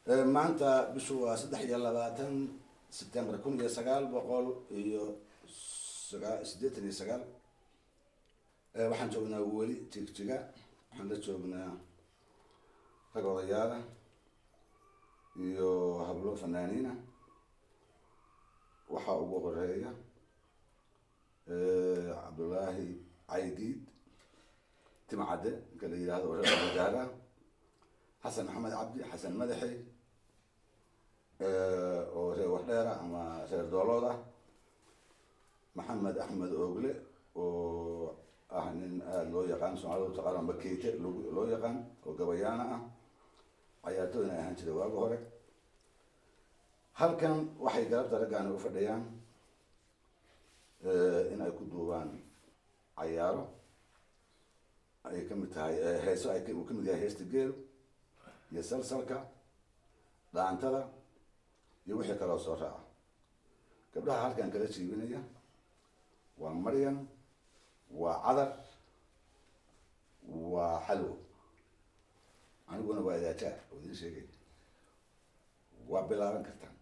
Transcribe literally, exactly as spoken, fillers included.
maanta bishu waa saddex iyo labaatan September kun iyo sagaal boqol iyo siddeetan iyo sagaal. waxaan joognaa weli Jigjiga, waxaan la joognaa rag odayaal iyo hablo fanaaniina. waxaa ugu horeeya Cabdullaahi Caydiid Timcadde ninka la yidhaahdo oo reer Gaara, Xasan Maxamed Cabdi Xasan Madaxi oo reer Wardheera ama reer Doolooda, Maxamed Axmed Oogle oo ah nin aad loo yaqaan Soomaalidu taqaano Makeite loo yaqaan oo gabayaana ah, ciyaartooyna ahaan jiray waagi hore. halkan waxay galabta raggaani u fadhiyaan in ay ku duubaan cayaaro ay ka mid tahay heeso ay uu ka mid yahay heesta geel iyo salsalka dhaantada iyo wixii kaloo soo raaca. gabdhaha halkan kala jiibinaya waa Maryam, waa Cadar, waa Xalwo, aniguna waa Idaajaa oo idiin sheegay. waa bilaaban kartaan.